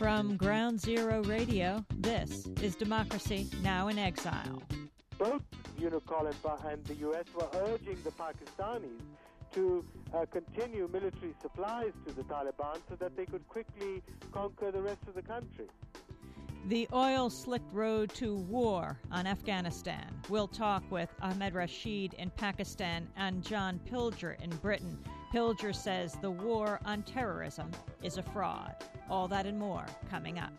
From Ground Zero Radio, this is Democracy Now! In Exile. Both Unikolan and the U.S. were urging the Pakistanis to continue military supplies to the Taliban so that they could quickly conquer the rest of the country. The oil-slicked road to war on Afghanistan. We'll talk with Ahmed Rashid in Pakistan and John Pilger in Britain. Pilger says the war on terrorism is a fraud. All that and more coming up.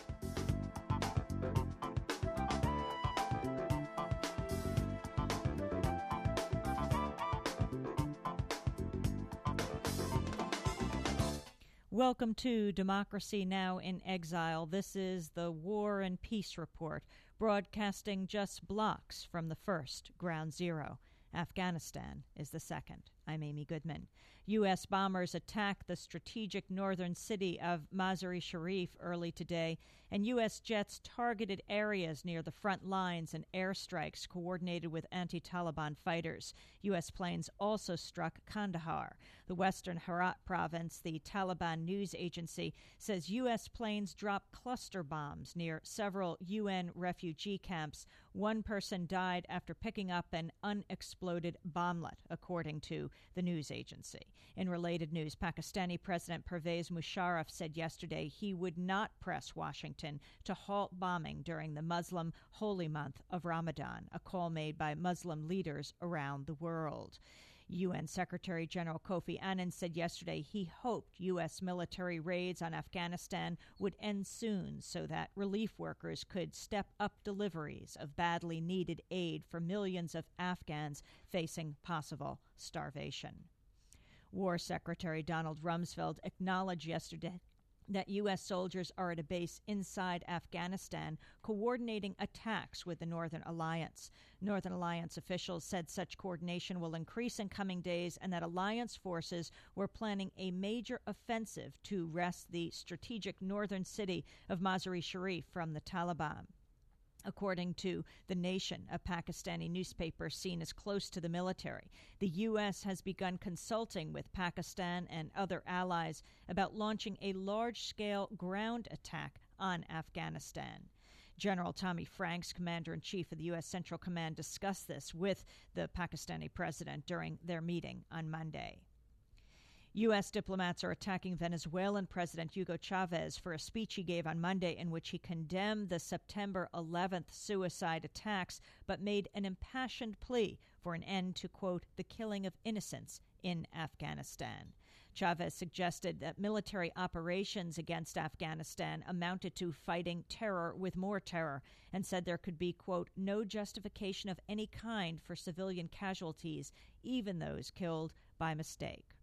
Welcome to Democracy Now! In Exile. This is the War and Peace Report, broadcasting just blocks from the first, Ground Zero. Afghanistan is the second. I'm Amy Goodman. U.S. bombers attacked the strategic northern city of Mazar-e-Sharif early today, and U.S. jets targeted areas near the front lines and airstrikes coordinated with anti-Taliban fighters. U.S. planes also struck Kandahar. The western Herat province, the Taliban news agency, says U.S. planes dropped cluster bombs near several UN refugee camps. One person died after picking up an unexploded bomblet, according to the news agency. In related news, Pakistani President Pervez Musharraf said yesterday he would not press Washington to halt bombing during the Muslim holy month of Ramadan, a call made by Muslim leaders around the world. UN Secretary General Kofi Annan said yesterday he hoped U.S. military raids on Afghanistan would end soon so that relief workers could step up deliveries of badly needed aid for millions of Afghans facing possible starvation. War Secretary Donald Rumsfeld acknowledged yesterday that U.S. soldiers are at a base inside Afghanistan coordinating attacks with the Northern Alliance. Northern Alliance officials said such coordination will increase in coming days and that alliance forces were planning a major offensive to wrest the strategic northern city of Mazar-e-Sharif from the Taliban. According to The Nation, a Pakistani newspaper seen as close to the military, the U.S. has begun consulting with Pakistan and other allies about launching a large-scale ground attack on Afghanistan. General Tommy Franks, commander-in-chief of the U.S. Central Command, discussed this with the Pakistani president during their meeting on Monday. U.S. diplomats are attacking Venezuelan President Hugo Chavez for a speech he gave on Monday in which he condemned the September 11th suicide attacks, but made an impassioned plea for an end to, quote, the killing of innocents in Afghanistan. Chavez suggested that military operations against Afghanistan amounted to fighting terror with more terror and said there could be, quote, no justification of any kind for civilian casualties, even those killed by mistake.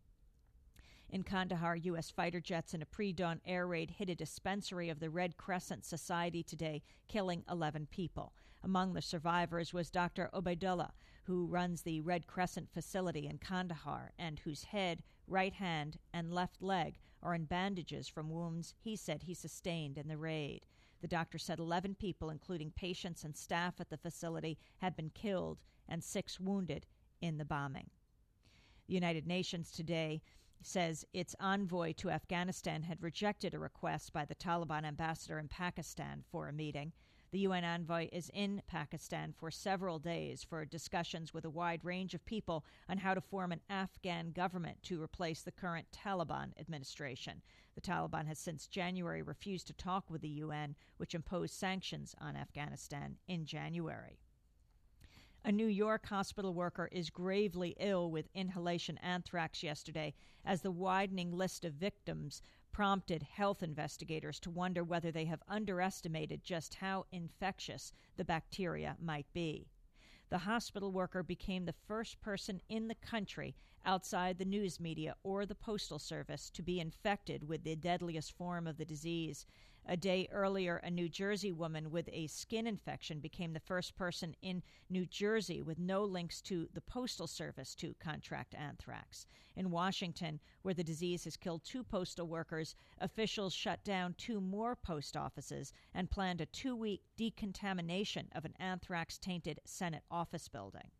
In Kandahar, U.S. fighter jets in a pre-dawn air raid hit a dispensary of the Red Crescent Society today, killing 11 people. Among the survivors was Dr. Obaidullah, who runs the Red Crescent facility in Kandahar and whose head, right hand, and left leg are in bandages from wounds he said he sustained in the raid. The doctor said 11 people, including patients and staff at the facility, had been killed and 6 wounded in the bombing. The United Nations today says its envoy to Afghanistan had rejected a request by the Taliban ambassador in Pakistan for a meeting. The UN envoy is in Pakistan for several days for discussions with a wide range of people on how to form an Afghan government to replace the current Taliban administration. The Taliban has since January refused to talk with the UN, which imposed sanctions on Afghanistan in January. A New York hospital worker is gravely ill with inhalation anthrax yesterday as the widening list of victims prompted health investigators to wonder whether they have underestimated just how infectious the bacteria might be. The hospital worker became the first person in the country outside the news media or the Postal Service to be infected with the deadliest form of the disease. A day earlier, a New Jersey woman with a skin infection became the first person in New Jersey with no links to the Postal Service to contract anthrax. In Washington, where the disease has killed 2 postal workers, officials shut down 2 more post offices and planned a 2-week decontamination of an anthrax-tainted Senate office building.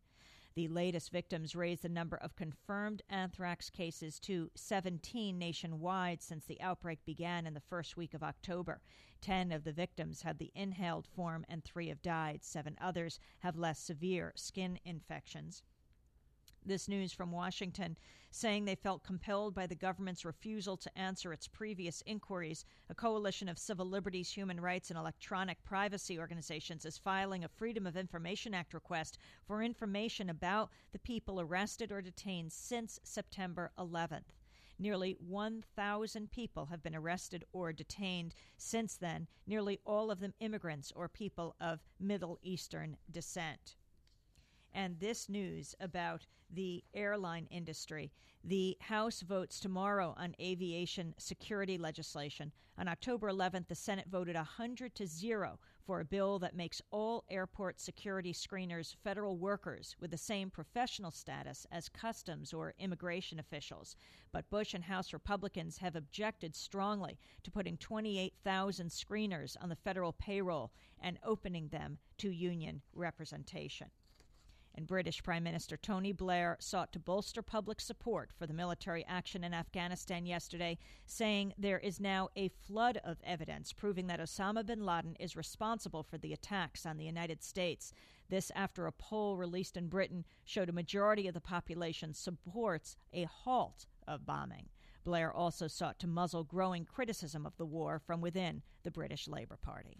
The latest victims raised the number of confirmed anthrax cases to 17 nationwide since the outbreak began in the first week of October. 10 of the victims had the inhaled form and 3 have died. 7 others have less severe skin infections. This news from Washington, saying they felt compelled by the government's refusal to answer its previous inquiries. A coalition of civil liberties, human rights, and electronic privacy organizations is filing a Freedom of Information Act request for information about the people arrested or detained since September 11th. Nearly 1,000 people have been arrested or detained since then, nearly all of them immigrants or people of Middle Eastern descent. And this news about the airline industry. The House votes tomorrow on aviation security legislation. On October 11th, the Senate voted 100-0 for a bill that makes all airport security screeners federal workers with the same professional status as customs or immigration officials. But Bush and House Republicans have objected strongly to putting 28,000 screeners on the federal payroll and opening them to union representation. And British Prime Minister Tony Blair sought to bolster public support for the military action in Afghanistan yesterday, saying there is now a flood of evidence proving that Osama bin Laden is responsible for the attacks on the United States. This after a poll released in Britain showed a majority of the population supports a halt of bombing. Blair also sought to muzzle growing criticism of the war from within the British Labour Party.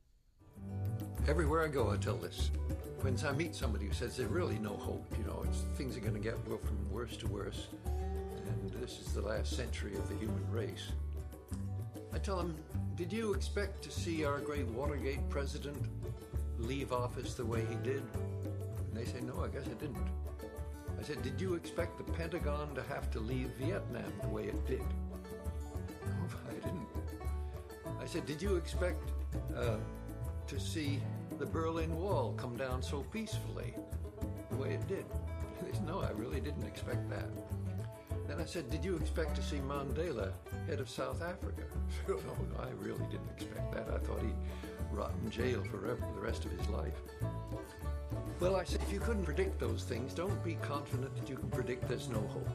Everywhere I go, I tell this. When I meet somebody who says there's really no hope, things are going to go from worse to worse, and this is the last century of the human race, I tell them, did you expect to see our great Watergate president leave office the way he did? And they say, no, I guess I didn't. I said, did you expect the Pentagon to have to leave Vietnam the way it did? No, I didn't. I said, did you expect to see the Berlin Wall come down so peacefully the way it did? They said, no, I really didn't expect that. Then I said, did you expect to see Mandela head of South Africa? No, I really didn't expect that. I thought he'd rot in jail forever the rest of his life. Well, I said, if you couldn't predict those things, don't be confident that you can predict there's no hope.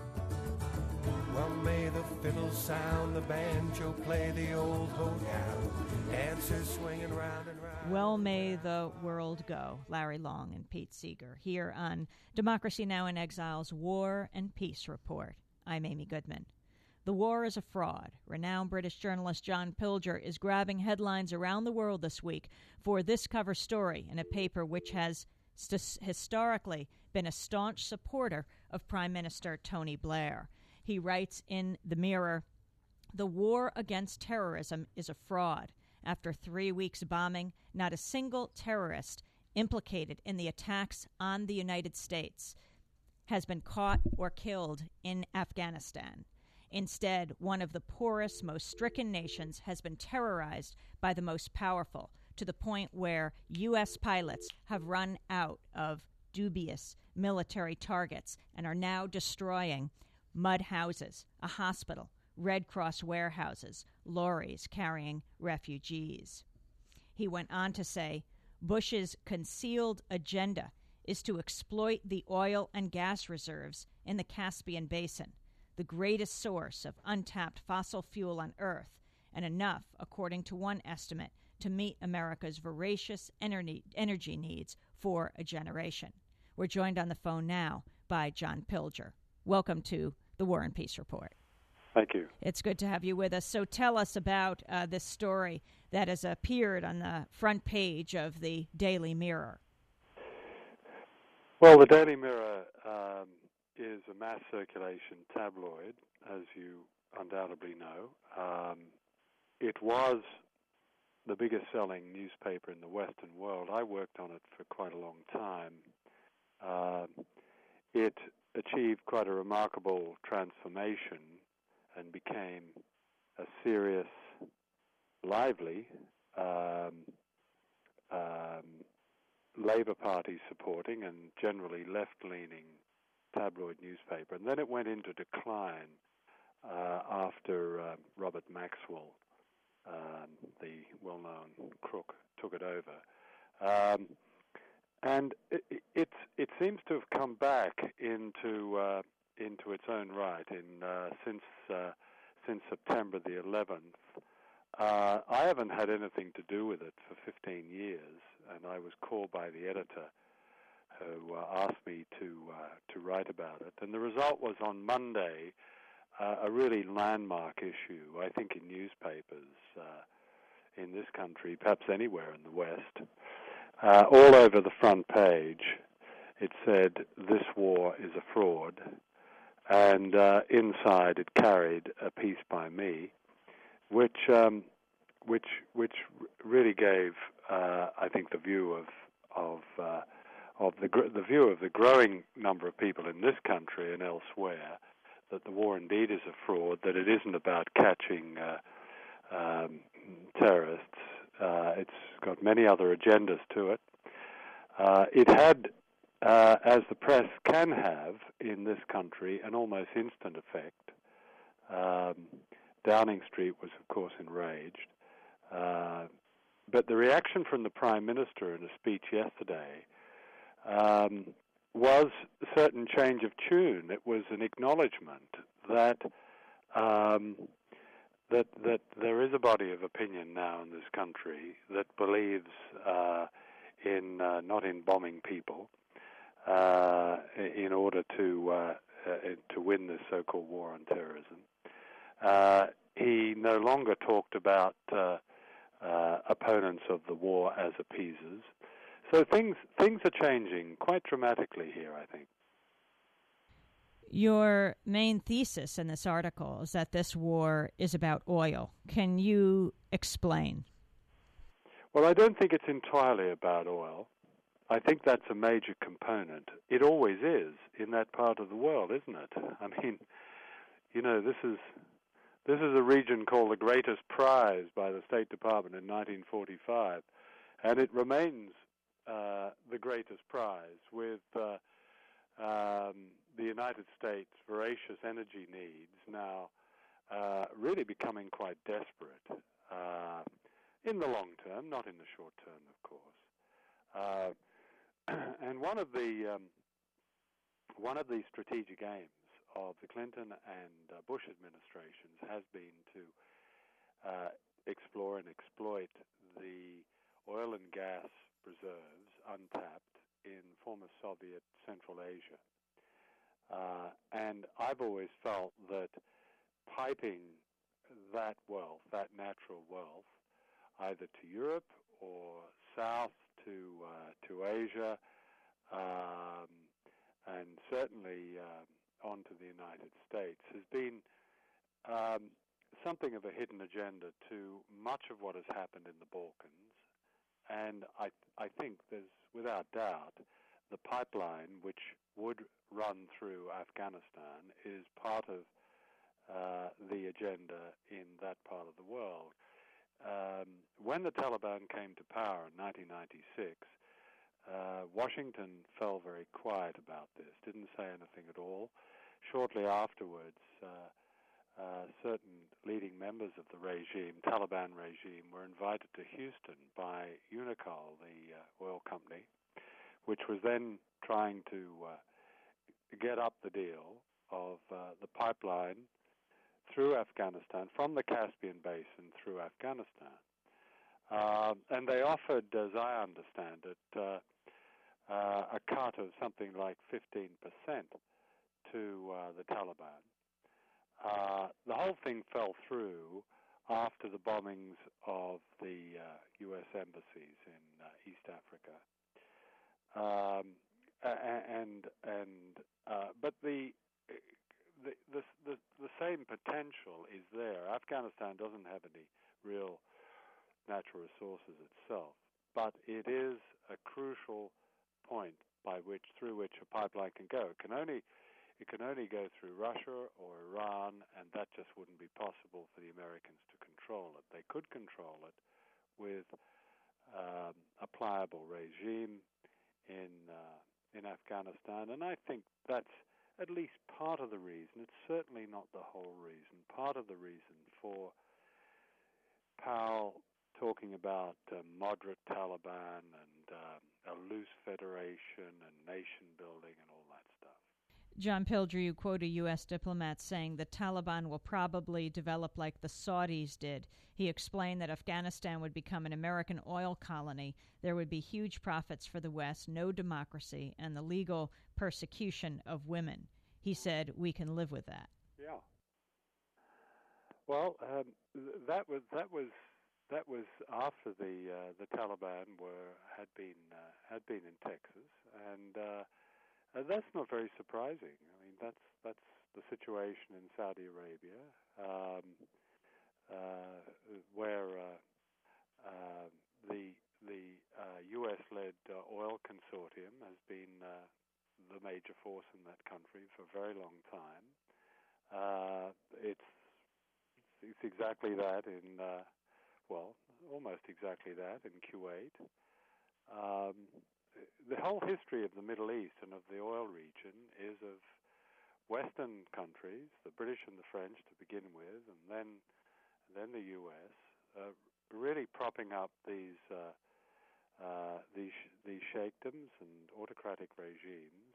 Well, may the fiddle sound, the banjo play, the old hoedown, dancers swinging round and round. Well, may the world go. Larry Long and Pete Seeger here on Democracy Now! In Exile's War and Peace Report. I'm Amy Goodman. The war is a fraud. Renowned British journalist John Pilger is grabbing headlines around the world this week for this cover story in a paper which has historically been a staunch supporter of Prime Minister Tony Blair. He writes in The Mirror, "The war against terrorism is a fraud. After 3 weeks bombing, not a single terrorist implicated in the attacks on the United States has been caught or killed in Afghanistan. Instead, one of the poorest, most stricken nations has been terrorized by the most powerful, to the point where U.S. pilots have run out of dubious military targets and are now destroying mud houses, a hospital, Red Cross warehouses, lorries carrying refugees." He went on to say, Bush's concealed agenda is to exploit the oil and gas reserves in the Caspian Basin, the greatest source of untapped fossil fuel on Earth, and enough, according to one estimate, to meet America's voracious energy needs for a generation. We're joined on the phone now by John Pilger. Welcome to the War and Peace Report. Thank you. It's good to have you with us. So tell us about this story that has appeared on the front page of the Daily Mirror. Well, the Daily Mirror is a mass circulation tabloid, as you undoubtedly know. It was the biggest selling newspaper in the Western world. I worked on it for quite a long time. It achieved quite a remarkable transformation and became a serious, lively Labour Party supporting and generally left-leaning tabloid newspaper. And then it went into decline after Robert Maxwell, the well-known crook, took it over. And it seems to have come back into its own right since September the 11th. I haven't had anything to do with it for 15 years, and I was called by the editor who asked me to write about it. And the result was on Monday a really landmark issue, I think, in newspapers in this country, perhaps anywhere in the West. All over the front page, it said, "This war is a fraud," and inside it carried a piece by me, which really gave, I think, the view of the growing number of people in this country and elsewhere, that the war indeed is a fraud, that it isn't about catching terrorists. It's got many other agendas to it. It had, as the press can have in this country, an almost instant effect. Downing Street was, of course, enraged. But the reaction from the Prime Minister in a speech yesterday was a certain change of tune. It was an acknowledgement that that there is a body of opinion now in this country that believes in not in bombing people in order to win this so-called war on terrorism. He no longer talked about opponents of the war as appeasers. So things are changing quite dramatically here, I think. Your main thesis in this article is that this war is about oil. Can you explain? Well, I don't think it's entirely about oil. I think that's a major component. It always is in that part of the world, isn't it? I mean, you know, this is a region called the Greatest Prize by the State Department in 1945, and it remains the greatest prize, with the United States' voracious energy needs now really becoming quite desperate in the long term, not in the short term, of course. And one of the strategic aims of the Clinton and Bush administrations has been to explore and exploit the oil and gas reserves untapped in former Soviet Central Asia. And I've always felt that piping that wealth, that natural wealth, either to Europe or south to Asia, and certainly onto the United States, has been something of a hidden agenda to much of what has happened in the Balkans. And I think there's, without doubt, the pipeline which would run through Afghanistan is part of the agenda in that part of the world. When the Taliban came to power in 1996, Washington fell very quiet about this, didn't say anything at all. Shortly afterwards, certain leading members of the regime, Taliban regime, were invited to Houston by Unocal, the oil company, which was then trying to get up the deal of the pipeline through Afghanistan, from the Caspian Basin through Afghanistan. And they offered, as I understand it, a cut of something like 15% to the Taliban. The whole thing fell through after the bombings of the U.S. embassies in East Africa. But the same potential is there. Afghanistan doesn't have any real natural resources itself, but it is a crucial point through which a pipeline can go. It can only go through Russia or Iran, and that just wouldn't be possible for the Americans to control it. They could control it with a pliable regime in Afghanistan, and I think that's at least part of the reason. It's certainly not the whole reason. Part of the reason for Powell talking about moderate Taliban and a loose federation and nation building and all that stuff. John Pilger, you quote a U.S. diplomat saying the Taliban will probably develop like the Saudis did. He explained that Afghanistan would become an American oil colony. There would be huge profits for the West, no democracy, and the legal persecution of women. He said, we can live with that. Yeah. Well, that was after the Taliban had been in Texas, and that's not very surprising. I mean, that's the situation in Saudi Arabia, where the U.S.-led oil consortium has been the major force in that country for a very long time. It's exactly that in almost exactly that in Kuwait. The whole history of the Middle East and of the oil region is of Western countries, the British and the French to begin with, and then the U.S. Really propping up these sheikdoms and autocratic regimes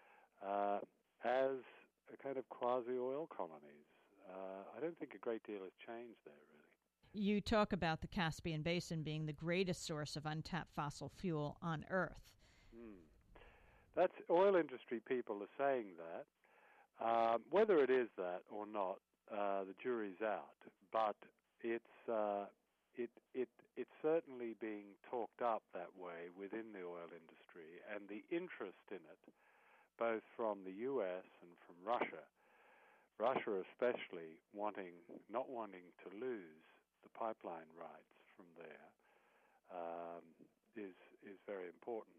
as a kind of quasi-oil colonies. I don't think a great deal has changed there, really. You talk about the Caspian Basin being the greatest source of untapped fossil fuel on Earth. That's oil industry people are saying that. Whether it is that or not, the jury's out. But it's certainly being talked up that way within the oil industry, and the interest in it, both from the U.S. and from Russia. Russia especially not wanting to lose the pipeline rights from there is very important.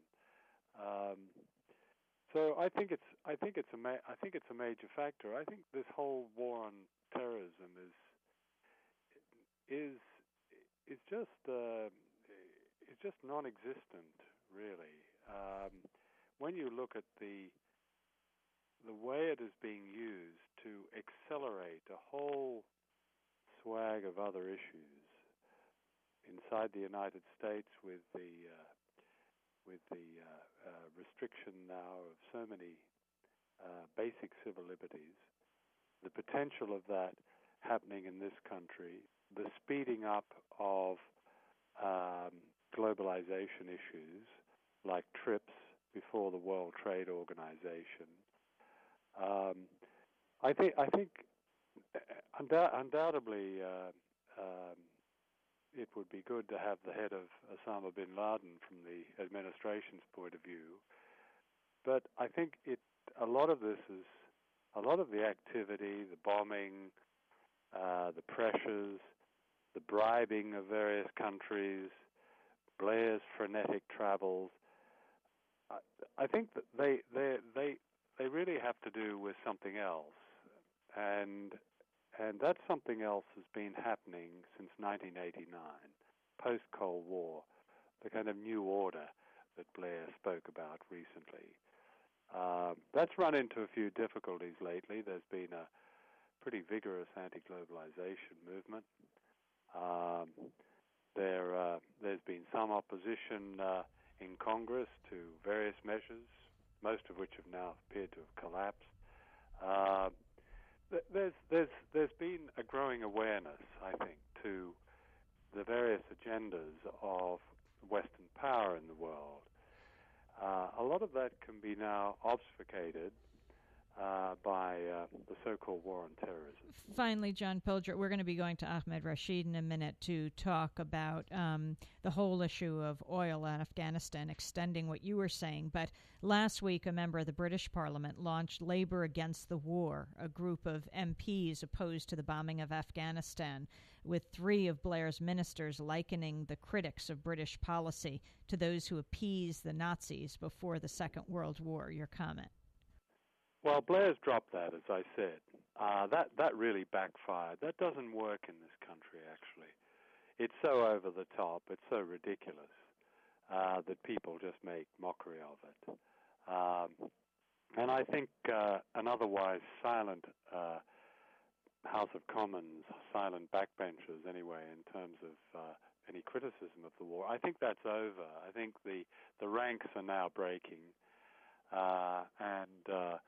So I think it's a major factor. I think this whole war on terrorism is just non-existent, really. When you look at the way it is being used to accelerate a whole swag of other issues inside the United States with the restriction now of so many basic civil liberties, the potential of that happening in this country, the speeding up of globalization issues like TRIPS before the World Trade Organization. I think undoubtedly it would be good to have the head of Osama bin Laden from the administration's point of view, but I think a lot of the activity, the bombing, the pressures, the bribing of various countries, Blair's frenetic travels. I think that they really have to do with something else, and that something else has been happening since 1989, post-Cold War, the kind of new order that Blair spoke about recently. That's run into a few difficulties lately. There's been a pretty vigorous anti-globalization movement. There's been some opposition in Congress to various measures, most of which have now appeared to have collapsed. There's been a growing awareness, I think, to the various agendas of Western power in the world. A lot of that can be now obfuscated by the so-called war on terrorism. Finally, John Pilger, we're going to be going to Ahmed Rashid in a minute to talk about the whole issue of oil in Afghanistan, extending what you were saying. But last week, a member of the British Parliament launched Labour Against the War, a group of MPs opposed to the bombing of Afghanistan, with 3 of Blair's ministers likening the critics of British policy to those who appeased the Nazis before the Second World War. Your comment? Well, Blair's dropped that, as I said. That really backfired. That doesn't work in this country, actually. It's so over the top, it's so ridiculous that people just make mockery of it. And I think an otherwise silent House of Commons, silent backbenchers anyway, in terms of any criticism of the war. I think that's over. I think the ranks are now breaking, and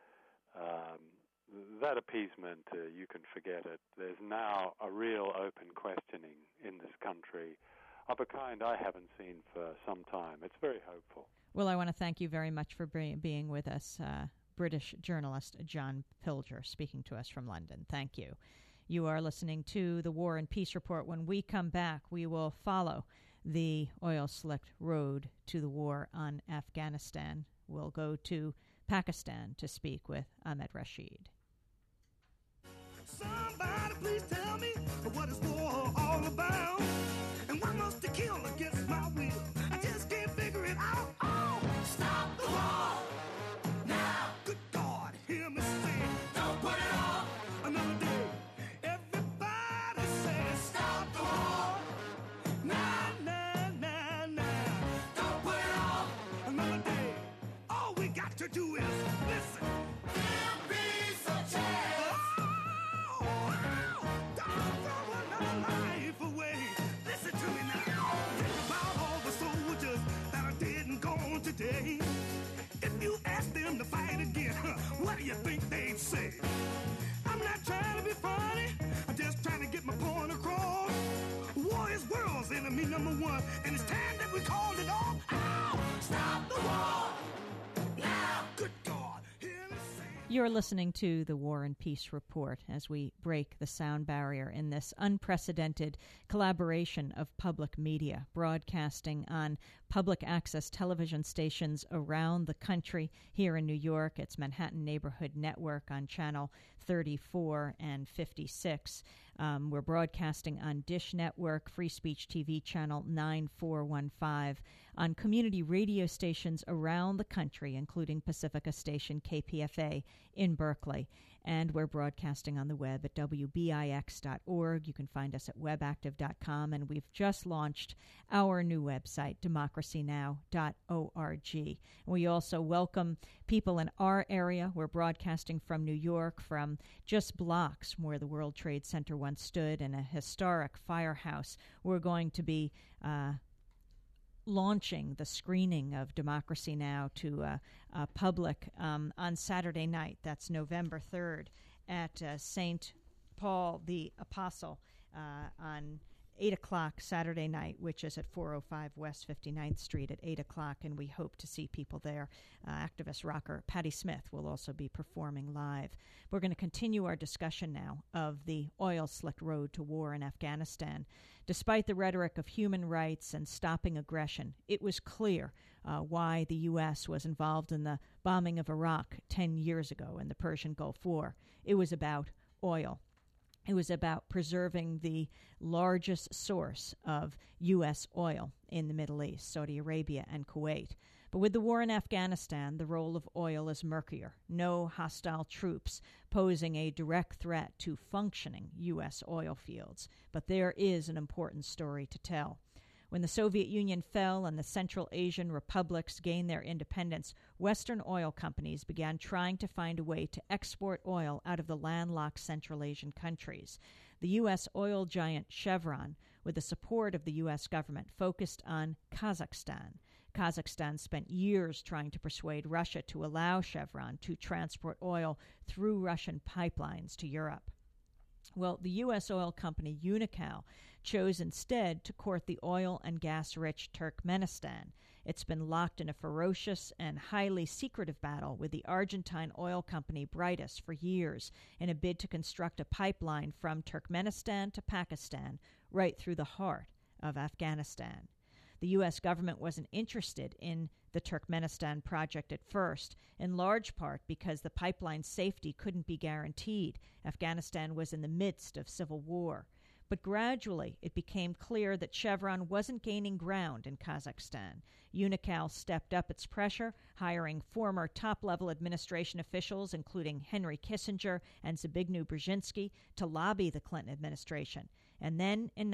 that appeasement, you can forget it. There's now a real open questioning in this country of a kind I haven't seen for some time. It's very hopeful. Well, I want to thank you very much for being with us, British journalist John Pilger, speaking to us from London. Thank you. You are listening to the War and Peace Report. When we come back, we will follow the oil-slicked road to the war on Afghanistan. We'll go to Pakistan to speak with Ahmed Rashid. Somebody please tell me what is war all about, and why must they kill against my will? I just can't figure it out. Oh, stop the war now! Good God, hear me say, don't put it off another day. Everybody say, stop the war now, now, now, now. Don't put it off another day. All we got to do is listen. Give peace a chance. Today, if you ask them to fight again, what do you think they'd say? I'm not trying to be funny, I'm just trying to get my point across. War is world's enemy number one, and it's time that we called it off. Ow! Stop the war! Now, good God, hear me say. You're listening to the War and Peace Report as we break the sound barrier in this unprecedented collaboration of public media, broadcasting on public access television stations around the country. Here in New York, it's Manhattan Neighborhood Network on channel 34 and 56. We're broadcasting on Dish Network, Free Speech TV channel 9415, on community radio stations around the country, including Pacifica station KPFA in Berkeley. And we're broadcasting on the web at WBIX.org. You can find us at webactive.com. And we've just launched our new website, democracynow.org. We also welcome people in our area. We're broadcasting from New York, from just blocks from where the World Trade Center once stood in a historic firehouse. We're going to be launching the screening of Democracy Now! To public on Saturday night. That's November 3rd at St. Paul the Apostle on 8 o'clock Saturday night, which is at 405 West 59th Street at 8 o'clock, and we hope to see people there. Activist rocker Patti Smith will also be performing live. We're going to continue our discussion now of the oil-slicked road to war in Afghanistan. Despite the rhetoric of human rights and stopping aggression, it was clear why the U.S. was involved in the bombing of Iraq 10 years ago in the Persian Gulf War. It was about oil. It was about preserving the largest source of U.S. oil in the Middle East, Saudi Arabia and Kuwait. But with the war in Afghanistan, the role of oil is murkier. No hostile troops posing a direct threat to functioning U.S. oil fields. But there is an important story to tell. When the Soviet Union fell and the Central Asian republics gained their independence, Western oil companies began trying to find a way to export oil out of the landlocked Central Asian countries. The U.S. oil giant Chevron, with the support of the U.S. government, focused on Kazakhstan. Kazakhstan spent years trying to persuade Russia to allow Chevron to transport oil through Russian pipelines to Europe. Well, the U.S. oil company Unocal chose instead to court the oil and gas-rich Turkmenistan. It's been locked in a ferocious and highly secretive battle with the Argentine oil company Brightus for years in a bid to construct a pipeline from Turkmenistan to Pakistan right through the heart of Afghanistan. The U.S. government wasn't interested in the Turkmenistan project at first, in large part because the pipeline's safety couldn't be guaranteed. Afghanistan was in the midst of civil war. But gradually, it became clear that Chevron wasn't gaining ground in Kazakhstan. Unocal stepped up its pressure, hiring former top-level administration officials, including Henry Kissinger and Zbigniew Brzezinski, to lobby the Clinton administration. And then, in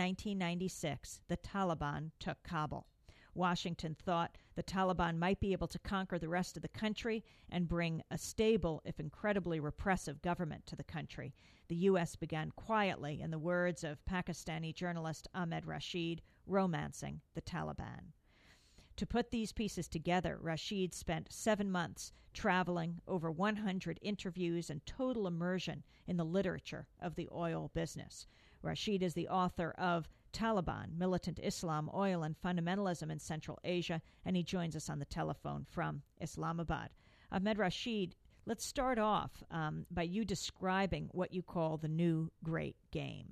1996, the Taliban took Kabul. Washington thought the Taliban might be able to conquer the rest of the country and bring a stable, if incredibly repressive, government to the country. The U.S. began quietly, in the words of Pakistani journalist Ahmed Rashid, romancing the Taliban. To put these pieces together, Rashid spent 7 months traveling, over 100 interviews, and total immersion in the literature of the oil business. Rashid is the author of Taliban, Militant Islam, Oil and Fundamentalism in Central Asia, and he joins us on the telephone from Islamabad. Ahmed Rashid, let's start off by you describing what you call the new great game.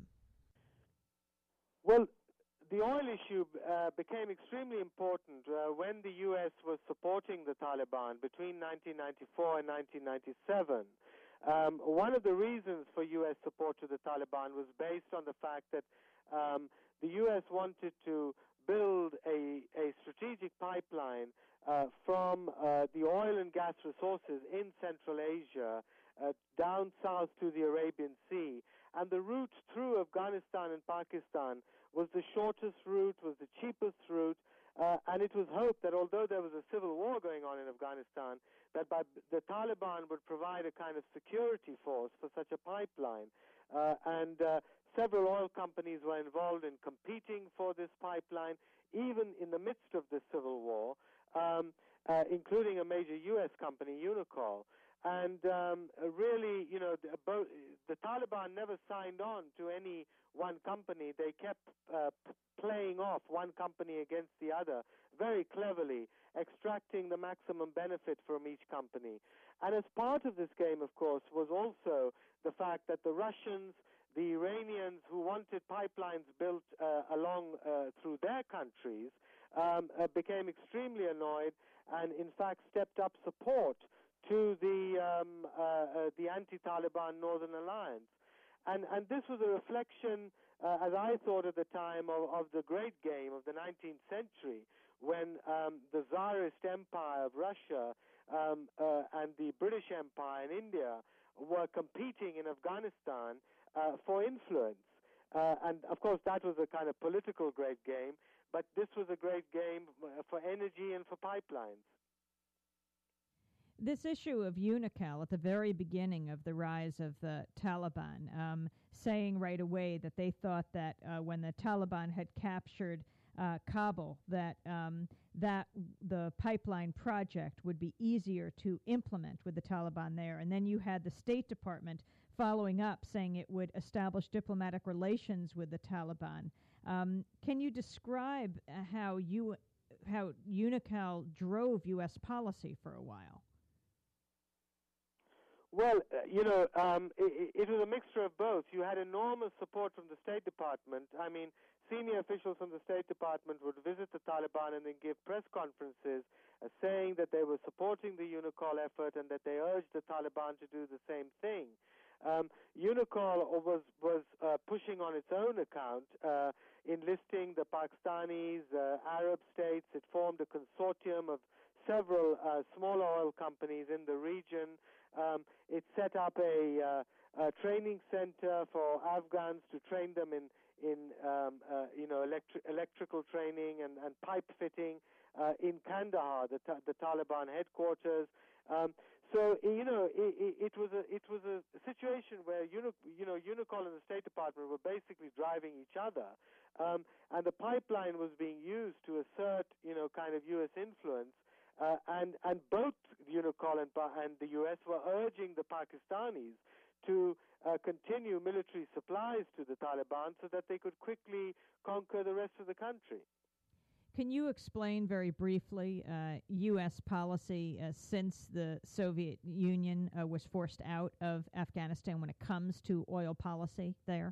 Well, the oil issue became extremely important when the U.S. was supporting the Taliban between 1994 and 1997. One of the reasons for U.S. support to the Taliban was based on the fact that the U.S. wanted to build a strategic pipeline from the oil and gas resources in Central Asia down south to the Arabian Sea. And the route through Afghanistan and Pakistan was the shortest route, was the cheapest route, and it was hoped that although there was a civil war going on in Afghanistan, that the Taliban would provide a kind of security force for such a pipeline. And several oil companies were involved in competing for this pipeline, even in the midst of the civil war, including a major U.S. company, Unocal. And really, the Taliban never signed on to any one company. They kept playing off one company against the other very cleverly, extracting the maximum benefit from each company. And as part of this game, of course, was also the fact that the Russians, the Iranians who wanted pipelines built along through their countries became extremely annoyed and, in fact, stepped up support to the anti-Taliban Northern Alliance. And this was a reflection, as I thought at the time, of the great game of the 19th century, when the Tsarist Empire of Russia and the British Empire in India were competing in Afghanistan for influence. And, of course, that was a kind of political great game, but this was a great game for energy and for pipelines. This issue of Unocal at the very beginning of the rise of the Taliban, saying right away that they thought that when the Taliban had captured Kabul, that the pipeline project would be easier to implement with the Taliban there. And then you had the State Department following up, saying it would establish diplomatic relations with the Taliban. Can you describe how Unocal drove U.S. policy for a while? Well, it was a mixture of both. You had enormous support from the State Department. I mean, senior officials from the State Department would visit the Taliban and then give press conferences saying that they were supporting the Unocal effort and that they urged the Taliban to do the same thing. Unocal was pushing on its own account, enlisting the Pakistanis, Arab states. It formed a consortium of several smaller oil companies in the region. It set up a training center for Afghans to train them in electrical training and pipe fitting in Kandahar, the Taliban headquarters. So it was a situation where Unocal and the State Department were basically driving each other, and the pipeline was being used to assert kind of U.S. influence. And both Unocal and the U.S. were urging the Pakistanis to continue military supplies to the Taliban so that they could quickly conquer the rest of the country. Can you explain very briefly U.S. policy since the Soviet Union was forced out of Afghanistan when it comes to oil policy there?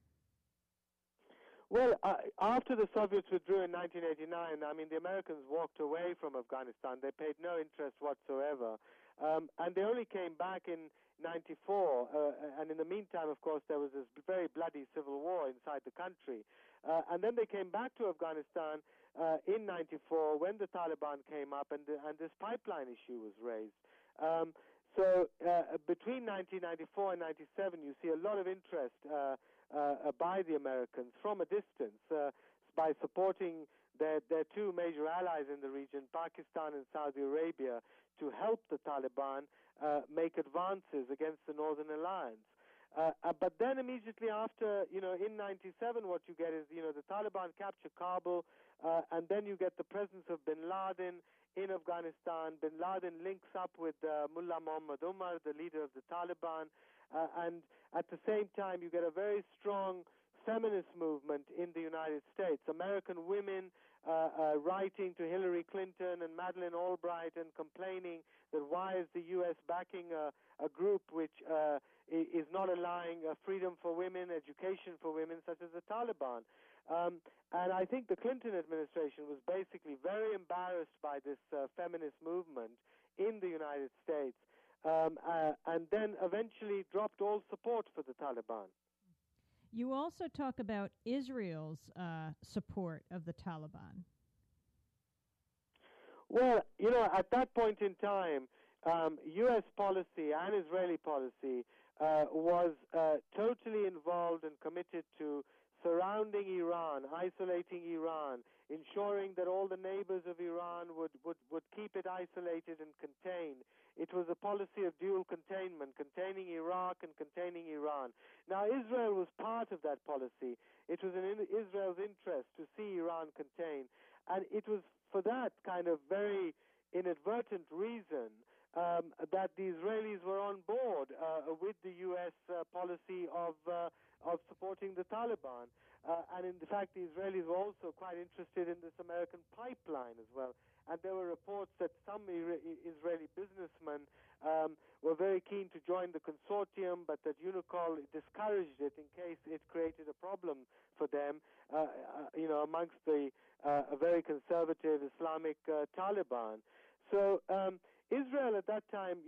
Well, after the Soviets withdrew in 1989, I mean, the Americans walked away from Afghanistan. They paid no interest whatsoever. And they only came back in 94. And in the meantime, of course, there was this very bloody civil war inside the country. And then they came back to Afghanistan in 94 when the Taliban came up and this pipeline issue was raised. So between 1994 and 97, you see a lot of interest by the Americans from a distance by supporting their two major allies in the region, Pakistan and Saudi Arabia, to help the Taliban make advances against the Northern Alliance. But then immediately after, in 97, what you get is, the Taliban capture Kabul, and then you get the presence of bin Laden in Afghanistan. Bin Laden links up with Mullah Muhammad Umar, the leader of the Taliban, and at the same time you get a very strong feminist movement in the United States. American women writing to Hillary Clinton and Madeleine Albright and complaining that why is the U.S. backing a group which is not allowing freedom for women, education for women, such as the Taliban. And I think the Clinton administration was basically very embarrassed by this feminist movement in the United States, and then eventually dropped all support for the Taliban. You also talk about Israel's support of the Taliban. Well, at that point in time, U.S. policy and Israeli policy was totally involved and committed to surrounding Iran, isolating Iran, ensuring that all the neighbors of Iran would keep it isolated and contained. It was a policy of dual containment, containing Iraq and containing Iran. Now, Israel was part of that policy. It was in Israel's interest to see Iran contained. And it was for that kind of very inadvertent reason that the Israelis were on board with the U.S. policy of supporting the Taliban. And in fact, the Israelis were also quite interested in this American pipeline as well. And there were reports that some Israeli businessmen were very keen to join the consortium, but that Unicol discouraged it in case it created a problem for them, amongst the very conservative Islamic Taliban. So Israel at that time,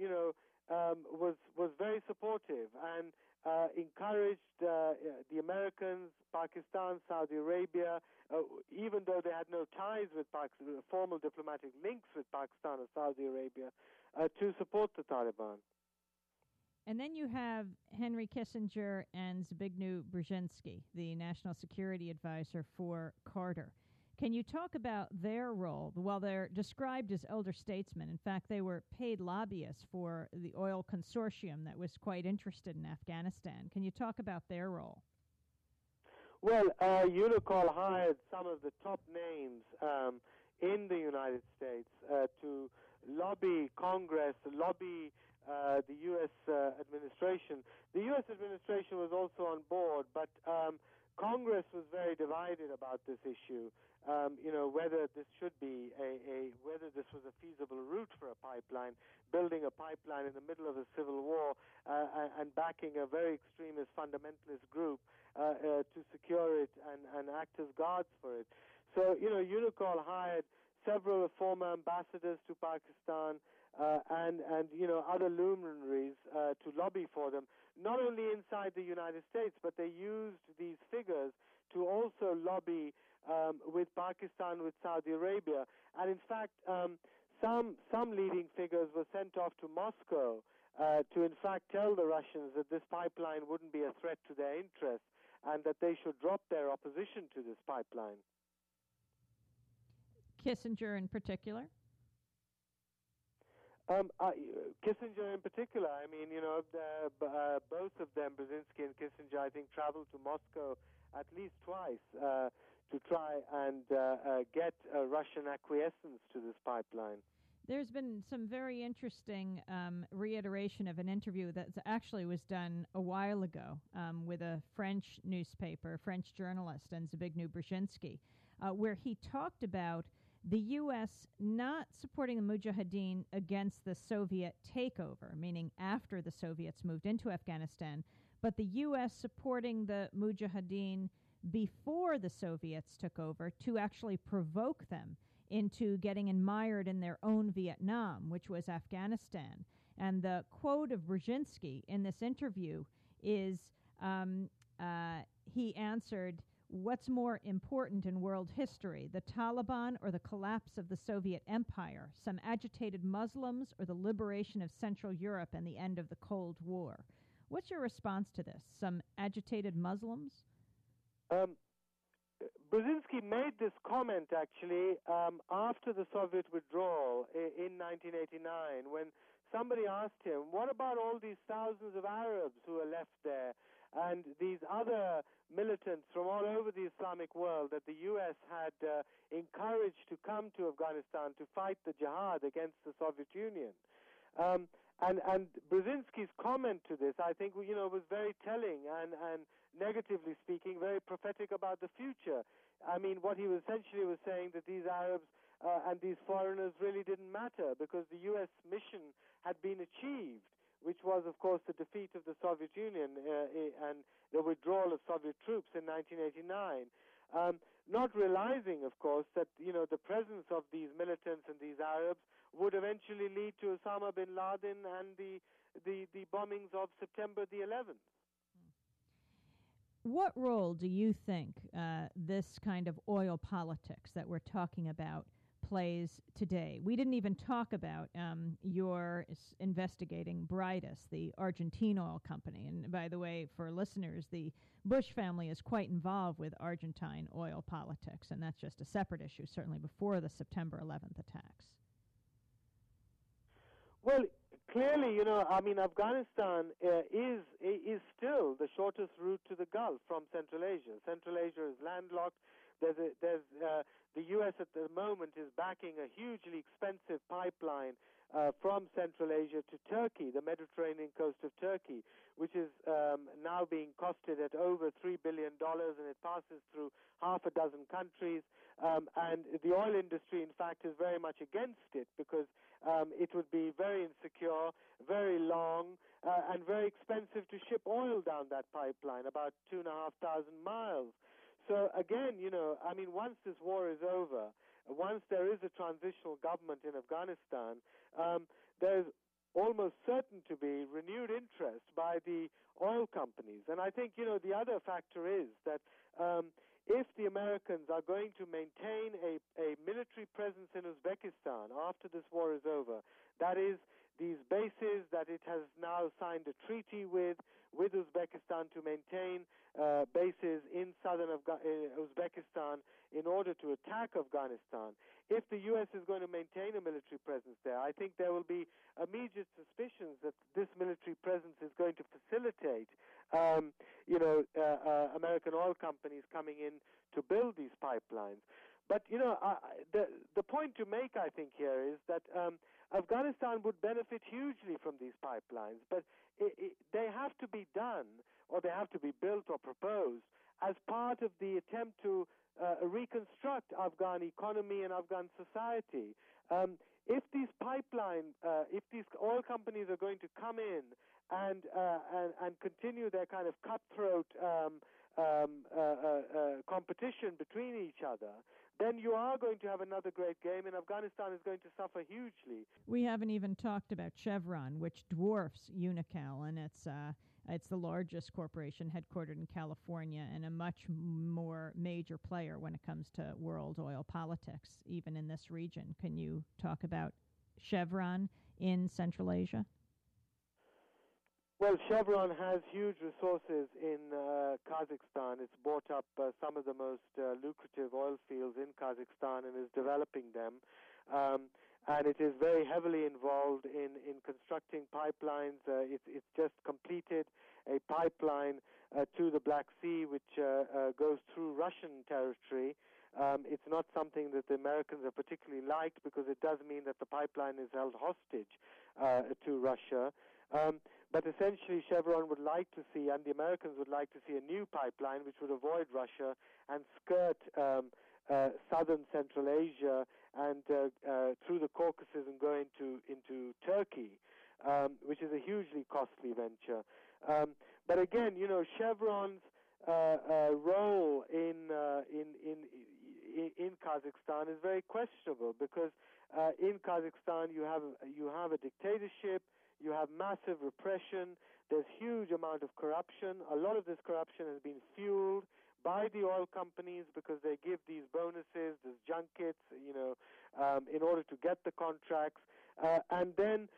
was very supportive and encouraged the Americans, Pakistan, Saudi Arabia, even though they had no ties with Pakistan, formal diplomatic links with Pakistan or Saudi Arabia, to support the Taliban. And then you have Henry Kissinger and Zbigniew Brzezinski, the national security advisor for Carter. Can you talk about their role? While they're described as elder statesmen, in fact, they were paid lobbyists for the oil consortium that was quite interested in Afghanistan. Can you talk about their role? Well, Unicol hired some of the top names in the United States to lobby Congress, lobby the U.S. administration. The U.S. administration was also on board, but Congress was very divided about this issue. Whether this should be whether this was a feasible route for a pipeline, building a pipeline in the middle of a civil war and backing a very extremist fundamentalist group to secure it and act as guards for it. So, Unicol hired several former ambassadors to Pakistan and other luminaries to lobby for them, not only inside the United States, but they used these figures to also lobby with Pakistan, with Saudi Arabia. And in fact, some leading figures were sent off to Moscow to in fact tell the Russians that this pipeline wouldn't be a threat to their interests and that they should drop their opposition to this pipeline. Kissinger in particular? Kissinger in particular, I mean, both of them, Brzezinski and Kissinger, I think, traveled to Moscow at least twice to try and get Russian acquiescence to this pipeline. There's been some very interesting reiteration of an interview that actually was done a while ago with a French newspaper, French journalist, and Zbigniew Brzezinski, where he talked about the U.S. not supporting the Mujahideen against the Soviet takeover, meaning after the Soviets moved into Afghanistan, but the U.S. supporting the Mujahideen before the Soviets took over to actually provoke them into getting admired in their own Vietnam, which was Afghanistan. And the quote of Brzezinski in this interview is, he answered, "What's more important in world history, the Taliban or the collapse of the Soviet Empire, some agitated Muslims or the liberation of Central Europe and the end of the Cold War?" What's your response to this? Some agitated Muslims? Brzezinski made this comment, actually, after the Soviet withdrawal in 1989, when somebody asked him, what about all these thousands of Arabs who are left there and these other militants from all over the Islamic world that the U.S. had encouraged to come to Afghanistan to fight the jihad against the Soviet Union? And Brzezinski's comment to this, I think, was very telling and negatively speaking, very prophetic about the future. I mean, what he essentially was saying that these Arabs and these foreigners really didn't matter because the U.S. mission had been achieved, which was, of course, the defeat of the Soviet Union and the withdrawal of Soviet troops in 1989. Not realizing, of course, that, the presence of these militants and these Arabs would eventually lead to Osama bin Laden and the bombings of September the 11th. What role do you think this kind of oil politics that we're talking about plays today? We didn't even talk about your investigating Bridas, the Argentine oil company. And by the way, for listeners, the Bush family is quite involved with Argentine oil politics, and that's just a separate issue, certainly before the September 11th attacks. Well, clearly, Afghanistan is still the shortest route to the Gulf from Central Asia. Central Asia is landlocked. The U.S. at the moment is backing a hugely expensive pipeline from Central Asia to Turkey, the Mediterranean coast of Turkey, which is now being costed at over $3 billion, and it passes through half a dozen countries. And the oil industry, in fact, is very much against it because it would be very insecure, very long, and very expensive to ship oil down that pipeline, about 2,500 miles. So again, once this war is over, once there is a transitional government in Afghanistan, there's almost certain to be renewed interest by the oil companies. And I think, the other factor is that if the Americans are going to maintain a military presence in Uzbekistan after this war is over, that is, these bases that it has now signed a treaty with Uzbekistan to maintain bases in southern Uzbekistan in order to attack Afghanistan. If the U.S. is going to maintain a military presence there, I think there will be immediate suspicions that this military presence is going to facilitate, American oil companies coming in to build these pipelines. But, the point to make, I think, here is that Afghanistan would benefit hugely from these pipelines, but they have to be done, or they have to be built or proposed, as part of the attempt to reconstruct Afghan economy and Afghan society. If these oil companies are going to come in and continue their kind of cutthroat competition between each other, then you are going to have another great game, and Afghanistan is going to suffer hugely. We haven't even talked about Chevron, which dwarfs Unocal, and it's the largest corporation headquartered in California and a much more major player when it comes to world oil politics, even in this region. Can you talk about Chevron in Central Asia? Well, Chevron has huge resources in Kazakhstan. It's bought up some of the most lucrative oil fields in Kazakhstan and is developing them. And it is very heavily involved in constructing pipelines. It's just completed a pipeline to the Black Sea, which goes through Russian territory. It's not something that the Americans are particularly liked because it does mean that the pipeline is held hostage to Russia. But essentially, Chevron would like to see, and the Americans would like to see, a new pipeline which would avoid Russia and skirt southern Central Asia and through the Caucasus and go into Turkey, which is a hugely costly venture. But again, Chevron's role in Kazakhstan is very questionable because in Kazakhstan you have a dictatorship. You have massive repression. There's huge amount of corruption. A lot of this corruption has been fueled by the oil companies because they give these bonuses, these junkets, in order to get the contracts. And then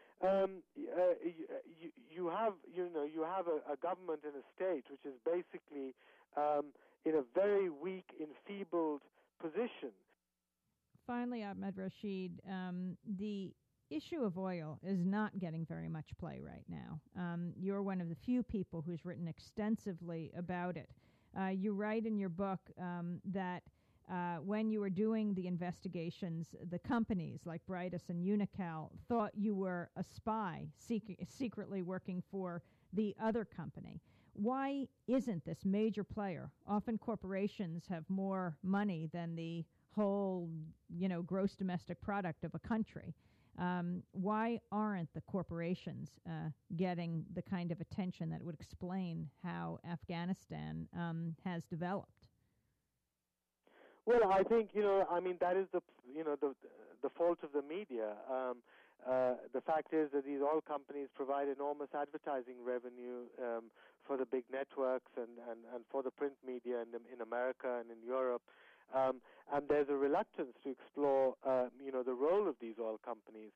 you have a government and a state which is basically in a very weak, enfeebled position. Finally, Ahmed Rashid, the issue of oil is not getting very much play right now. You're one of the few people who's written extensively about it. You write in your book that when you were doing the investigations, the companies like Brightus and Unocal thought you were a spy secretly working for the other company. Why isn't this major player? Often corporations have more money than the whole, gross domestic product of a country. Why aren't the corporations getting the kind of attention that would explain how Afghanistan has developed? Well, I think that is the fault of the media. The fact is that these oil companies provide enormous advertising revenue for the big networks and for the print media in America and in Europe. And there's a reluctance to explore, the role of these oil companies.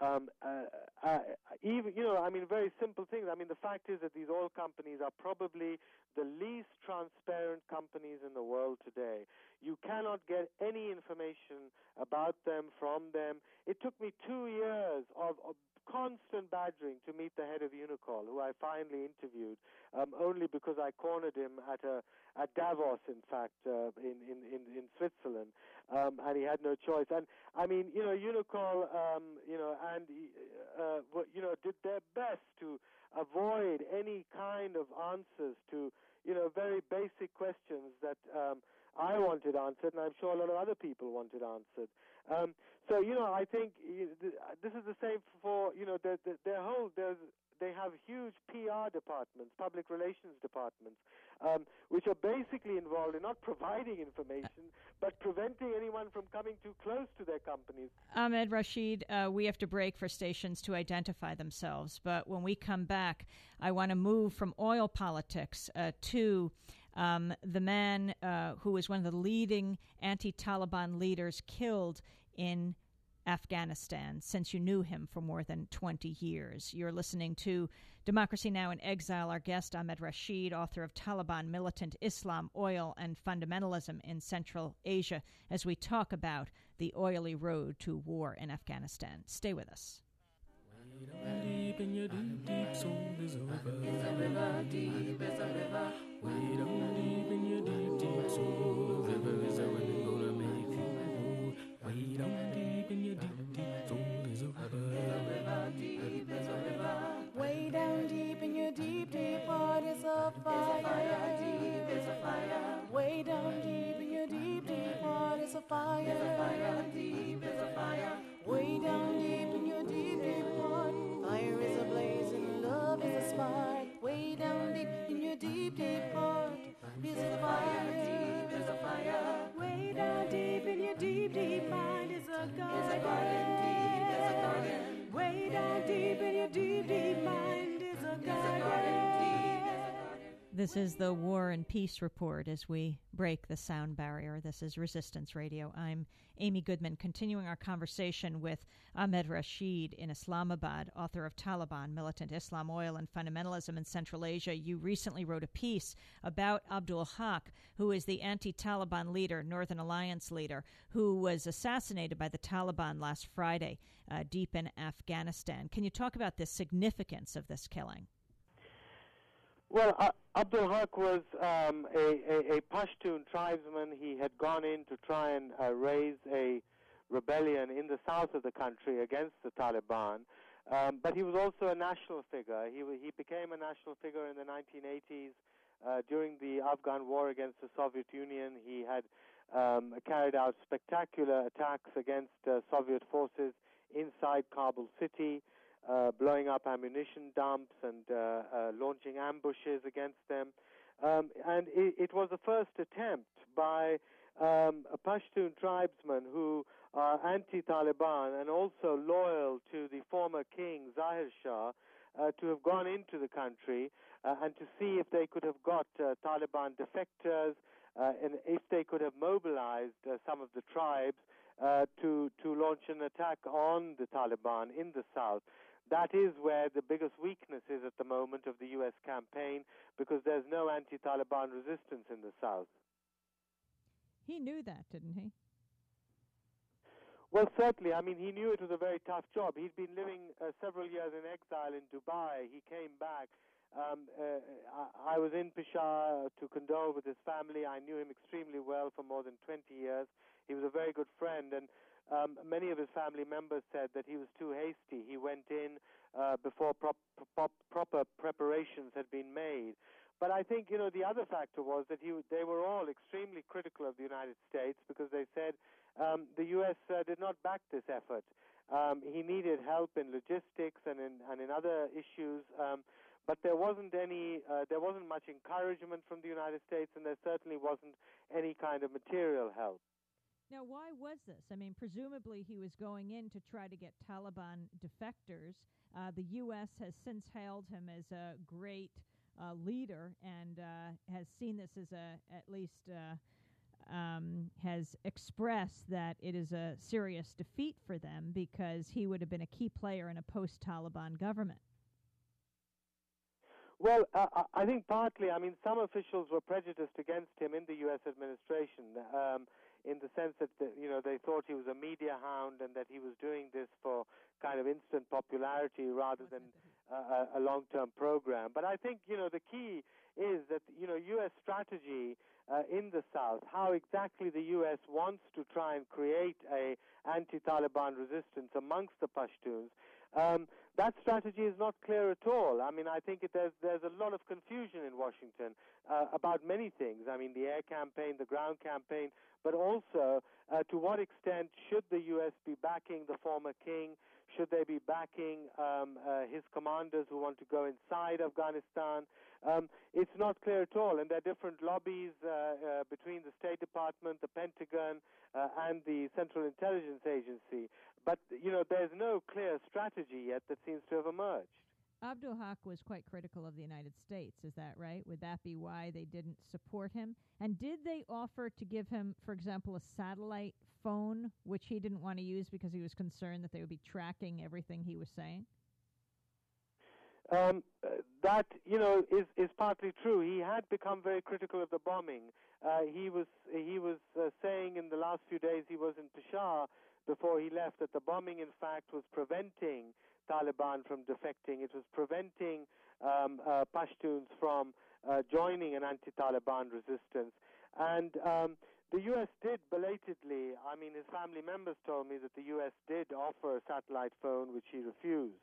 Very simple things. The fact is that these oil companies are probably the least transparent companies in the world today. You cannot get any information about them from them. It took me 2 years of constant badgering to meet the head of Unocal, who I finally interviewed, only because I cornered him at Davos, in fact, in Switzerland, and he had no choice. And Unocal, did their best to avoid any kind of answers to very basic questions that I wanted answered, and I'm sure a lot of other people wanted answered. I think this is the same for they have huge PR departments, public relations departments, which are basically involved in not providing information, but preventing anyone from coming too close to their companies. Ahmed Rashid, we have to break for stations to identify themselves, but when we come back, I want to move from oil politics to the man who was one of the leading anti-Taliban leaders killed in Afghanistan, since you knew him for more than 20 years. You're listening to Democracy Now! In Exile. Our guest, Ahmed Rashid, author of Taliban, Militant Islam, Oil, and Fundamentalism in Central Asia, as we talk about the oily road to war in Afghanistan. Stay with us. Deep in your deep, deep soul is a river. It's a river, deep is a river. Way down deep in your deep, deep soul. The river is a running gonna make you whole. Way down deep in your deep, deep soul is a river. It's a river, deep is a river. Way down deep in your deep, deep heart is a fire. It's a fire, deep is a fire. Way down deep in your deep, deep heart is a fire. It's a fire, deep is a fire. Way down deep in your deep, deep heart, fire is ablaze and love is a spark. Way down deep in your deep, deep heart is a fire, deep is a fire. Way down deep in your deep, deep mind is a garden. Is a garden, deep is a garden. Way down deep in your deep, deep mind is a garden. This is the War and Peace Report as we break the sound barrier. This is Resistance Radio. I'm Amy Goodman, continuing our conversation with Ahmed Rashid in Islamabad, author of Taliban, Militant Islam, Oil, and Fundamentalism in Central Asia. You recently wrote a piece about Abdul Haq, who is the anti-Taliban leader, Northern Alliance leader, who was assassinated by the Taliban last Friday deep in Afghanistan. Can you talk about the significance of this killing? Well, Abdul Haq was a Pashtun tribesman. He had gone in to try and raise a rebellion in the south of the country against the Taliban. But he was also a national figure. He became a national figure in the 1980s during the Afghan war against the Soviet Union. He had carried out spectacular attacks against Soviet forces inside Kabul city, blowing up ammunition dumps and launching ambushes against them. And it was the first attempt by a Pashtun tribesman who are anti-Taliban and also loyal to the former king, Zahir Shah, to have gone into the country and to see if they could have got Taliban defectors and if they could have mobilized some of the tribes to launch an attack on the Taliban in the south. That is where the biggest weakness is at the moment of the U.S. campaign, because there's no anti-Taliban resistance in the south. He knew that, didn't he? Well, certainly. I mean, he knew it was a very tough job. He'd been living several years in exile in Dubai. He came back. I was in Peshawar to condole with his family. I knew him extremely well for more than 20 years. He was a very good friend, and many of his family members said that he was too hasty. He went in before proper preparations had been made. But I think, the other factor was that they were all extremely critical of the United States because they said the U.S. Did not back this effort. He needed help in logistics and in other issues, but there wasn't much encouragement from the United States, and there certainly wasn't any kind of material help. Now, why was this? I mean, presumably he was going in to try to get Taliban defectors. The U.S. has since hailed him as a great leader and has seen this as has expressed that it is a serious defeat for them because he would have been a key player in a post-Taliban government. Well, I think partly, some officials were prejudiced against him in the U.S. administration in the sense that, they thought he was a media hound and that he was doing this for kind of instant popularity rather than a long-term program. But I think, the key is that, U.S. strategy in the South, how exactly the U.S. wants to try and create a anti-Taliban resistance amongst the Pashtuns, that strategy is not clear at all. I think there's a lot of confusion in Washington about many things. The air campaign, the ground campaign, but also to what extent should the U.S. be backing the former king? Should they be backing his commanders who want to go inside Afghanistan? It's not clear at all, and there are different lobbies between the State Department, the Pentagon, and the Central Intelligence Agency. But, there's no clear strategy yet that seems to have emerged. Abdul Haq was quite critical of the United States, is that right? Would that be why they didn't support him? And did they offer to give him, for example, a satellite phone, which he didn't want to use because he was concerned that they would be tracking everything he was saying? That, is partly true. He had become very critical of the bombing. He was saying in the last few days he was in Peshawar before he left that the bombing, in fact, was preventing Taliban from defecting. It was preventing Pashtuns from joining an anti-Taliban resistance. And the U.S. did belatedly, his family members told me that the U.S. did offer a satellite phone, which he refused.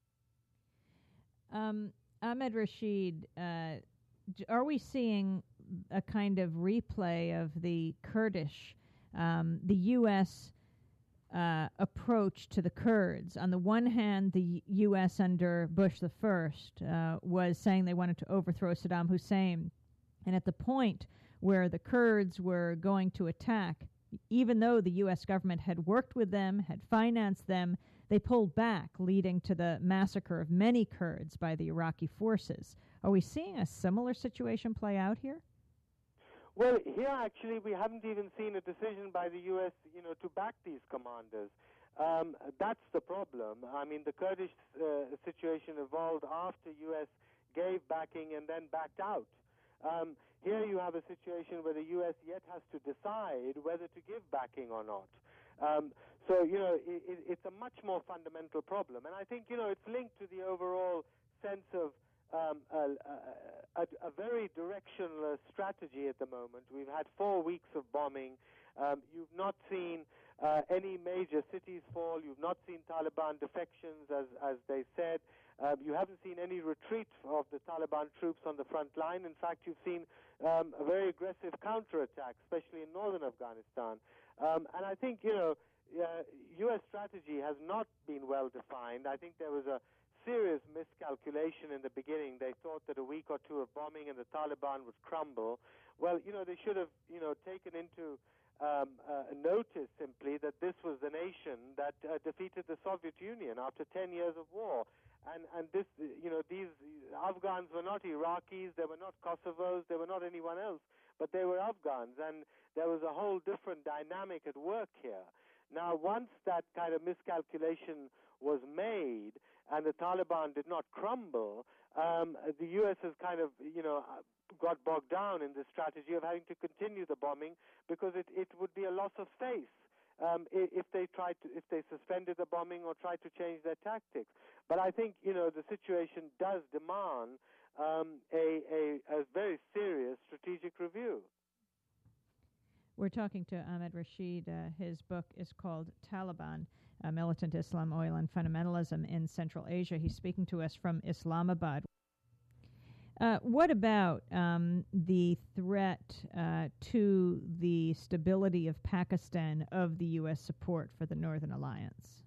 Ahmed Rashid, are we seeing a kind of replay of the Kurdish, the U.S. Approach to the Kurds? On the one hand, the U.S. under Bush the First was saying they wanted to overthrow Saddam Hussein, and at the point where the Kurds were going to attack, even though the U.S. government had worked with them, had financed them, they pulled back, leading to the massacre of many Kurds by the Iraqi forces. Are we seeing a similar situation play out here? Well, here actually we haven't even seen a decision by the U.S., to back these commanders. That's the problem. The Kurdish situation evolved after U.S. gave backing and then backed out. Here you have a situation where the U.S. yet has to decide whether to give backing or not. It's a much more fundamental problem. And I think, it's linked to the overall sense of a very directionless strategy at the moment. We've had 4 weeks of bombing. You've not seen any major cities fall. You've not seen Taliban defections, as they said. You haven't seen any retreat of the Taliban troops on the front line. In fact, you've seen a very aggressive counterattack, especially in northern Afghanistan. And I think, U.S. strategy has not been well defined. I think there was a serious miscalculation in the beginning. They thought that a week or two of bombing and the Taliban would crumble. Well, they should have, taken into notice simply that this was the nation that defeated the Soviet Union after 10 years of war. And this, these Afghans were not Iraqis, they were not Kosovos, they were not anyone else, but they were Afghans, and there was a whole different dynamic at work here. Now, once that kind of miscalculation was made and the Taliban did not crumble, the U.S. has kind of, got bogged down in the strategy of having to continue the bombing because it would be a loss of face. if they suspended the bombing or tried to change their tactics. But I think the situation does demand a very serious strategic review. We're talking to Ahmed Rashid. His book is called Taliban, Militant Islam, Oil, and Fundamentalism in Central Asia. He's speaking to us from Islamabad. What about the threat to the stability of Pakistan of the U.S. support for the Northern Alliance?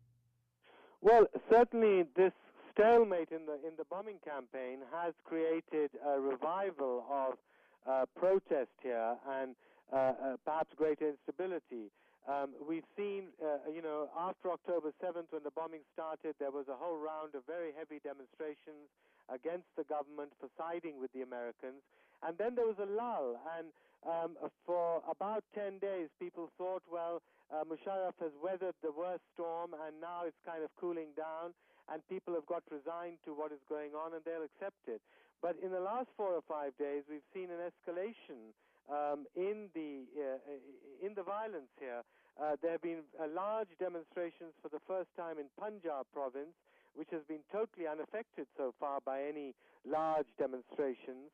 Well, certainly this stalemate in the bombing campaign has created a revival of protest here and perhaps greater instability. We've seen, after October 7th, when the bombing started, there was a whole round of very heavy demonstrations against the government for siding with the Americans. And then there was a lull, and for about 10 days, people thought, well, Musharraf has weathered the worst storm, and now it's kind of cooling down, and people have got resigned to what is going on, and they'll accept it. But in the last 4 or 5 days, we've seen an escalation in the violence here. There have been large demonstrations for the first time in Punjab province, which has been totally unaffected so far by any large demonstrations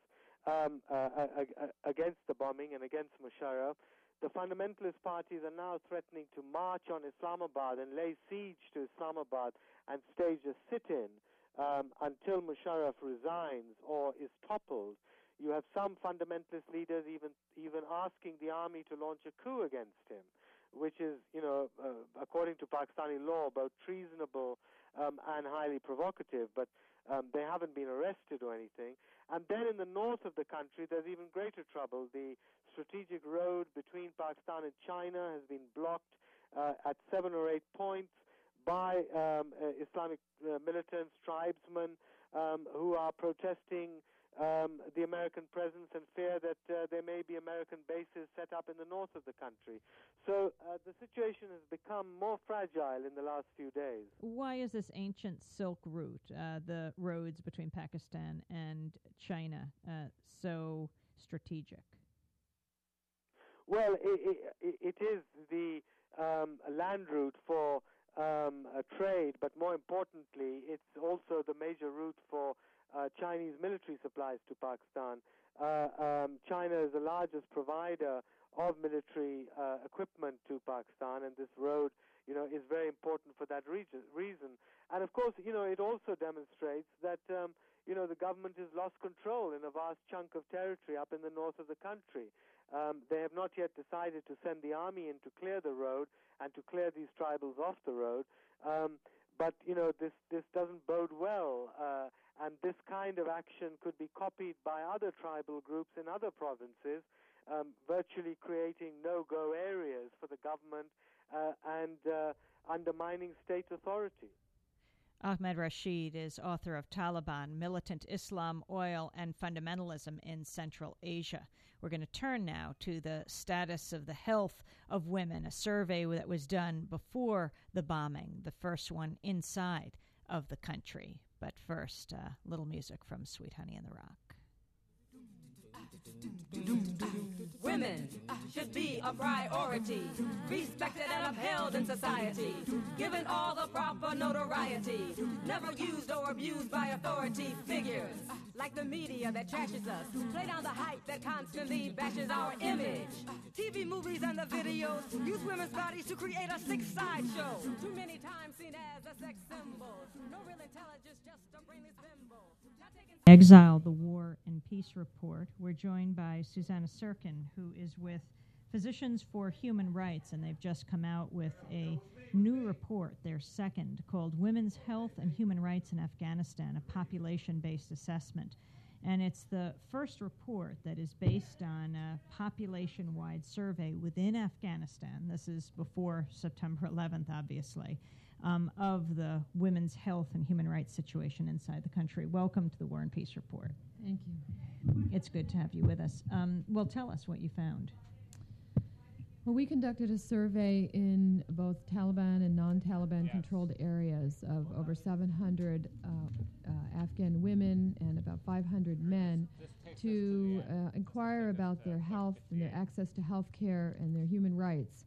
against the bombing and against Musharraf. The fundamentalist parties are now threatening to march on Islamabad and lay siege to Islamabad and stage a sit-in until Musharraf resigns or is toppled. You have some fundamentalist leaders even asking the army to launch a coup against him, which is, according to Pakistani law, both treasonable and highly provocative, but they haven't been arrested or anything. And then in the north of the country, there's even greater trouble. The strategic road between Pakistan and China has been blocked at 7 or 8 points by Islamic militants, tribesmen, who are protesting the American presence and fear that there may be American bases set up in the north of the country. So the situation has become more fragile in the last few days. Why is this ancient Silk Route, the roads between Pakistan and China, so strategic? Well, it is the land route for trade, but more importantly, it's also the major route for Chinese military supplies to Pakistan. China is the largest provider of military equipment to Pakistan, and this road, is very important for that reason. And of course, it also demonstrates that, the government has lost control in a vast chunk of territory up in the north of the country. They have not yet decided to send the army in to clear the road and to clear these tribals off the road. But, this doesn't bode well. And this kind of action could be copied by other tribal groups in other provinces, virtually creating no-go areas for the government and undermining state authority. Ahmed Rashid is author of Taliban, Militant Islam, Oil, and Fundamentalism in Central Asia. We're going to turn now to the status of the health of women, a survey that was done before the bombing, the first one inside of the country. But first, a little music from Sweet Honey in the Rock. Women should be a priority, respected and upheld in society, given all the proper notoriety, never used or abused by authority figures like the media that trashes us, play down the hype that constantly bashes our image. TV, movies, and the videos use women's bodies to create a sick sideshow, too many times seen as a sex symbol, no real intelligence, just a brainless bimbo. Exile, the War and Peace Report. We're joined by Susanna Sirkin, who is with Physicians for Human Rights, and they've just come out with a new report, their second, called Women's Health and Human Rights in Afghanistan, a population-based assessment. And it's the first report that is based on a population-wide survey within Afghanistan. This is before September 11th, obviously. Of the women's health and human rights situation inside the country. Welcome to the War and Peace Report. Thank you. It's good to have you with us. Well, tell us what you found. Well, we conducted a survey in both Taliban and non-Taliban controlled areas of over 700 Afghan women and about 500 men to inquire about their health and their access to health care and their human rights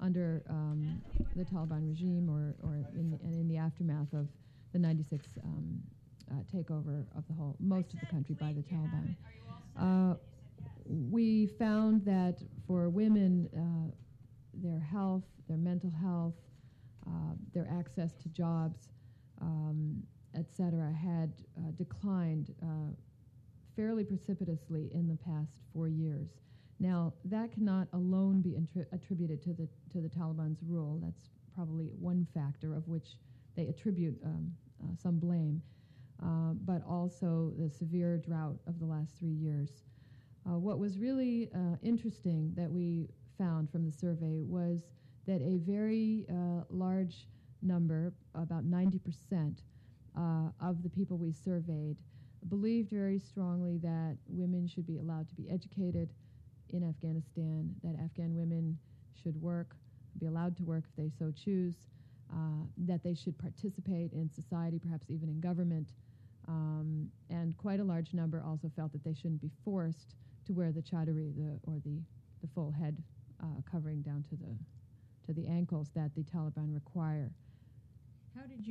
under the Taliban regime or in the aftermath of the 96 takeover of most of the country by the Taliban. We found that for women, their health, their mental health, their access to jobs, etc., had declined fairly precipitously in the past 4 years. Now, that cannot alone be attributed to the Taliban's rule. That's probably one factor of which they attribute some blame, but also the severe drought of the last 3 years. What was really interesting that we found from the survey was that a very large number, about 90%, of the people we surveyed believed very strongly that women should be allowed to be educated in Afghanistan, that Afghan women should work, be allowed to work if they so choose, that they should participate in society, perhaps even in government, and quite a large number also felt that they shouldn't be forced to wear the chadari, the full head covering down to the ankles that the Taliban require. How did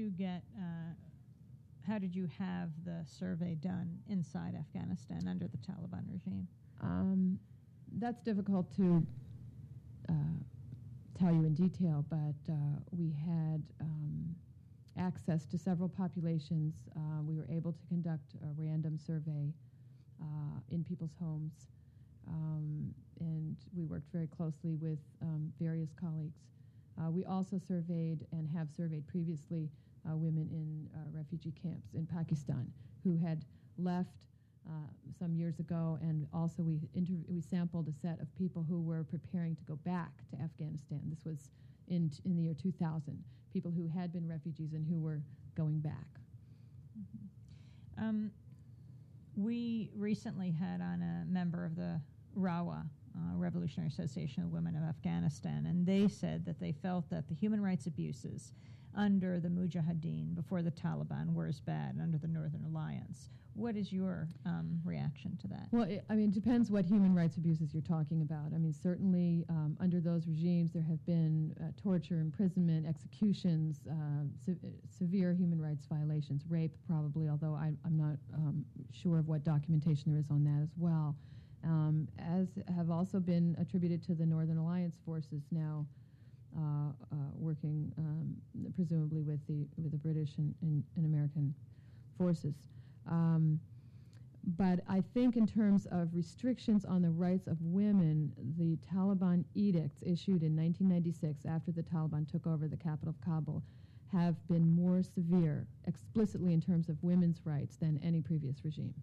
you have the survey done inside Afghanistan under the Taliban regime? That's difficult to tell you in detail, but we had access to several populations. We were able to conduct a random survey in people's homes, and we worked very closely with various colleagues. We also surveyed and have surveyed previously women in refugee camps in Pakistan who had left some years ago, and also we sampled a set of people who were preparing to go back to Afghanistan. This was in the year 2000, people who had been refugees and who were going back. Mm-hmm. We recently had on a member of the RAWA, Revolutionary Association of Women of Afghanistan, and they said that they felt that the human rights abuses under the Mujahideen before the Taliban were as bad under the Northern Alliance. What is your reaction to that? Well, it depends what human rights abuses you're talking about. I mean, certainly under those regimes there have been torture, imprisonment, executions, severe human rights violations, rape probably, although I'm not sure of what documentation there is on that as well, as have also been attributed to the Northern Alliance forces now working presumably with the British and American forces. But I think in terms of restrictions on the rights of women, the Taliban edicts issued in 1996 after the Taliban took over the capital of Kabul have been more severe explicitly in terms of women's rights than any previous regime.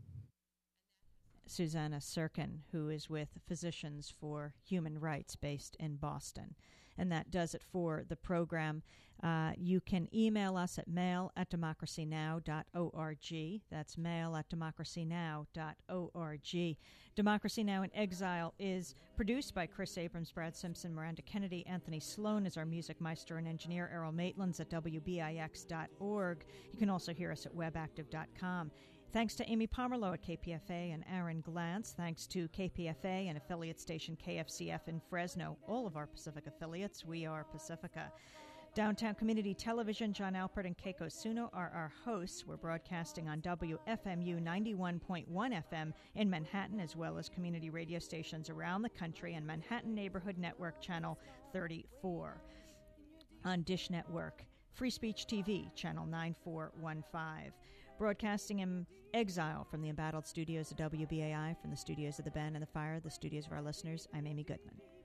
Susanna Sirkin, who is with Physicians for Human Rights based in Boston. And that does it for the program. You can email us at mail@democracynow.org. That's mail@democracynow.org. Democracy Now! In Exile is produced by Chris Abrams, Brad Simpson, Miranda Kennedy. Anthony Sloan is our music maestro and engineer. Errol Maitland's at WBIX.org. You can also hear us at webactive.com. Thanks to Amy Pomerleau at KPFA and Aaron Glantz. Thanks to KPFA and affiliate station KFCF in Fresno. All of our Pacific affiliates. We are Pacifica. Downtown Community Television, John Alpert and Keiko Suno are our hosts. We're broadcasting on WFMU 91.1 FM in Manhattan, as well as community radio stations around the country, and Manhattan Neighborhood Network Channel 34. On Dish Network, Free Speech TV, Channel 9415. Broadcasting in exile from the embattled studios of WBAI, from the studios of the Ben and the Fire, the studios of our listeners, I'm Amy Goodman.